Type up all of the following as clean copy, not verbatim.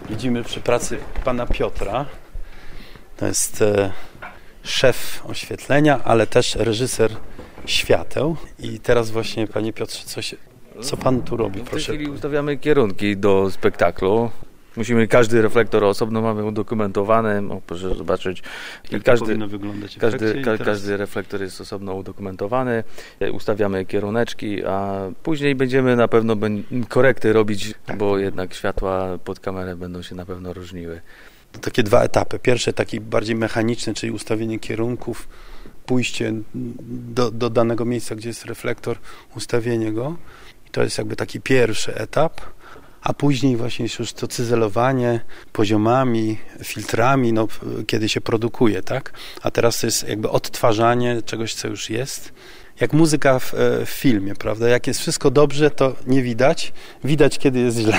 Widzimy przy pracy pana Piotra. To jest szef oświetlenia, ale też reżyser świateł. I teraz właśnie, panie Piotrze, co pan tu robi? W tej chwili ustawiamy kierunki do spektaklu. Musimy każdy reflektor osobno mamy udokumentowany. Proszę zobaczyć. Jak powinno wyglądać każdy reflektor jest osobno udokumentowany. Ustawiamy kieruneczki, a później będziemy na pewno korekty robić, bo jednak światła pod kamerę będą się na pewno różniły. To takie dwa etapy. Pierwszy taki bardziej mechaniczny, czyli ustawienie kierunków, pójście do danego miejsca, gdzie jest reflektor, ustawienie go. To jest jakby taki pierwszy etap. A później właśnie już to cyzelowanie poziomami, filtrami, kiedy się produkuje, tak? A teraz to jest jakby odtwarzanie czegoś, co już jest. Jak muzyka w filmie, prawda? Jak jest wszystko dobrze, to nie widać. Widać, kiedy jest źle.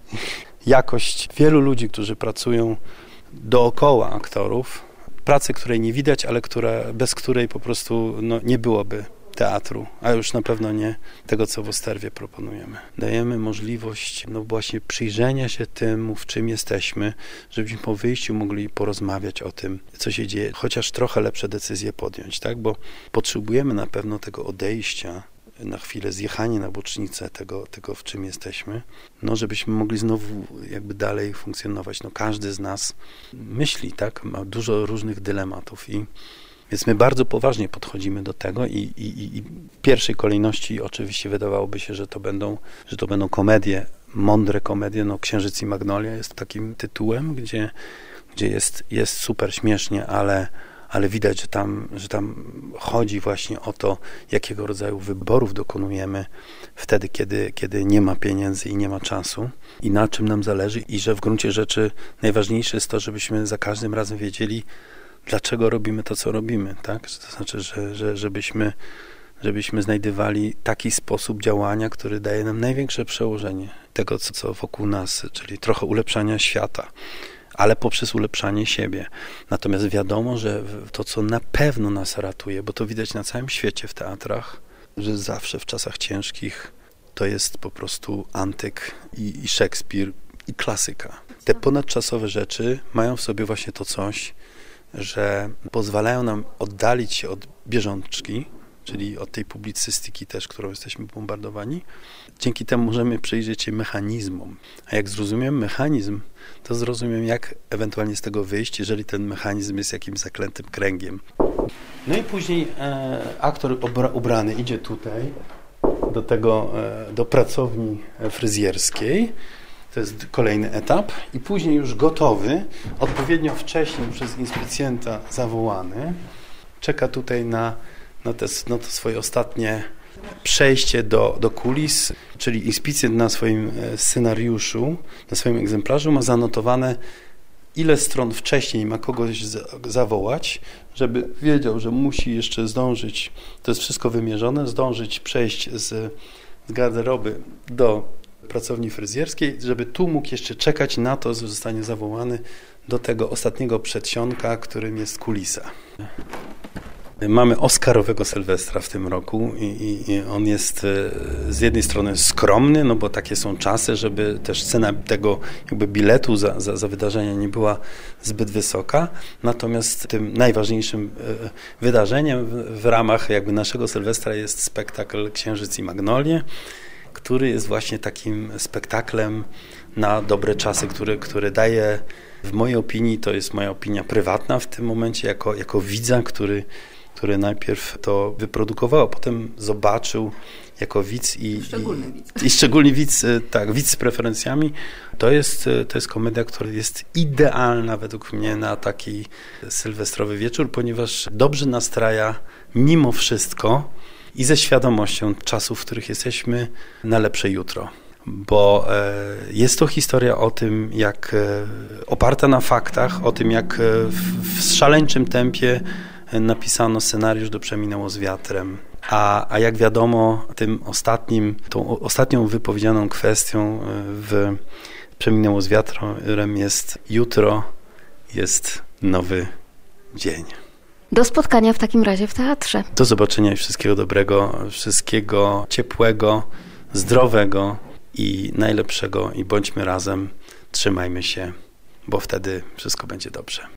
Jakość wielu ludzi, którzy pracują dookoła aktorów, pracy, której nie widać, ale bez której po prostu nie byłoby teatru, a już na pewno nie tego, co w Osterwie proponujemy. Dajemy możliwość właśnie przyjrzenia się temu, w czym jesteśmy, żebyśmy po wyjściu mogli porozmawiać o tym, co się dzieje, chociaż trochę lepsze decyzje podjąć, tak? Bo potrzebujemy na pewno tego odejścia, na chwilę zjechanie na bocznicę tego, w czym jesteśmy, żebyśmy mogli znowu jakby dalej funkcjonować. Każdy z nas myśli, tak? Ma dużo różnych dylematów więc my bardzo poważnie podchodzimy do tego i w pierwszej kolejności oczywiście wydawałoby się, że to będą komedie, mądre komedie. Księżyc i Magnolia jest takim tytułem, gdzie jest super śmiesznie, ale widać, że tam chodzi właśnie o to, jakiego rodzaju wyborów dokonujemy wtedy, kiedy nie ma pieniędzy i nie ma czasu i na czym nam zależy i że w gruncie rzeczy najważniejsze jest to, żebyśmy za każdym razem wiedzieli, dlaczego robimy to, co robimy, tak? To znaczy, żebyśmy znajdowali taki sposób działania, który daje nam największe przełożenie tego, co wokół nas, czyli trochę ulepszania świata, ale poprzez ulepszanie siebie. Natomiast wiadomo, że to, co na pewno nas ratuje, bo to widać na całym świecie w teatrach, że zawsze w czasach ciężkich to jest po prostu antyk i Szekspir i klasyka. Te ponadczasowe rzeczy mają w sobie właśnie to coś, że pozwalają nam oddalić się od bieżączki, czyli od tej publicystyki też, którą jesteśmy bombardowani. Dzięki temu możemy przyjrzeć się mechanizmom. A jak zrozumiem mechanizm, to zrozumiem, jak ewentualnie z tego wyjść, jeżeli ten mechanizm jest jakimś zaklętym kręgiem. I później aktor ubrany idzie tutaj do pracowni fryzjerskiej. To jest kolejny etap i później już gotowy, odpowiednio wcześniej przez inspicjenta zawołany, czeka tutaj na to swoje ostatnie przejście do kulis, czyli inspicjent na swoim scenariuszu, na swoim egzemplarzu ma zanotowane, ile stron wcześniej ma kogoś zawołać, żeby wiedział, że musi jeszcze zdążyć, to jest wszystko wymierzone, zdążyć przejść z garderoby do pracowni fryzjerskiej, żeby tu mógł jeszcze czekać na to, że zostanie zawołany do tego ostatniego przedsionka, którym jest kulisa. Mamy Oscarowego Sylwestra w tym roku i on jest z jednej strony skromny, bo takie są czasy, żeby też cena tego jakby biletu za wydarzenie nie była zbyt wysoka. Natomiast tym najważniejszym wydarzeniem w ramach jakby naszego Sylwestra jest spektakl Księżyc i Magnolie, który jest właśnie takim spektaklem na dobre czasy, który daje, w mojej opinii, to jest moja opinia prywatna w tym momencie, jako widza, który najpierw to wyprodukował, a potem zobaczył jako widz i szczególny widz, tak, widz z preferencjami. To jest komedia, która jest idealna według mnie na taki sylwestrowy wieczór, ponieważ dobrze nastraja mimo wszystko i ze świadomością czasów, w których jesteśmy, na lepsze jutro. Bo jest to historia o tym, jak oparta na faktach, o tym, jak w szaleńczym tempie napisano scenariusz do Przeminęło z wiatrem. A jak wiadomo, tą ostatnią wypowiedzianą kwestią w Przeminęło z wiatrem jest jutro, jest nowy dzień. Do spotkania w takim razie w teatrze. Do zobaczenia i wszystkiego dobrego, wszystkiego ciepłego, zdrowego i najlepszego i bądźmy razem, trzymajmy się, bo wtedy wszystko będzie dobrze.